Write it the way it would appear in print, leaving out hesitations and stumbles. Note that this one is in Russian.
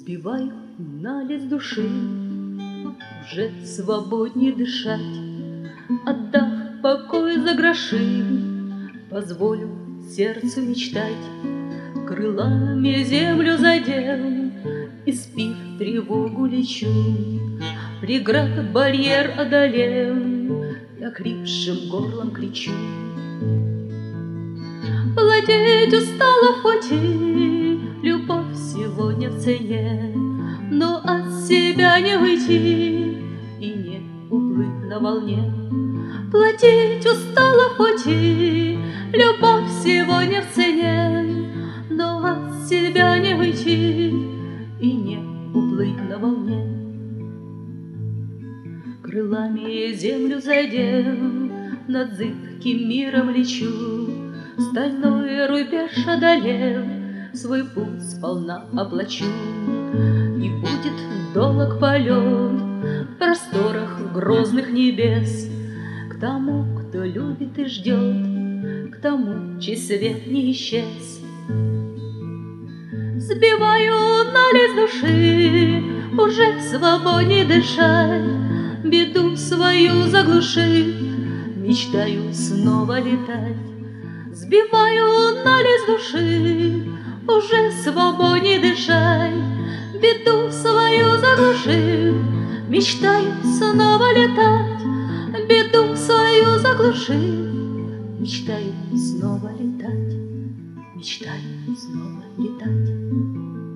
Сбиваю налезь души, уже свободней дышать, отдав покой за гроши, позволю сердцу мечтать. Крылами землю задел, испив тревогу лечу, преград барьер одолел, я хрипшим горлом кричу. Платить устала в пути, любовь сегодня в цене, но от себя не выйти и не уплыть на волне. Платить устала в пути, любовь сегодня в цене, но от себя не выйти и не уплыть на волне. Крылами землю задел, над зыбким миром лечу, стальной рубеж одолев, свой путь сполна оплачу. И будет долг полет в просторах грозных небес к тому, кто любит и ждет, к тому, чей свет не исчез. Сбиваю налезь души, уже свободней дышать, беду свою заглушив, мечтаю снова летать. Сбиваю налезь души, уже свободней дышать, беду свою заглушив, мечтаю снова летать. Беду свою заглушив, мечтаю снова летать, мечтаю снова летать.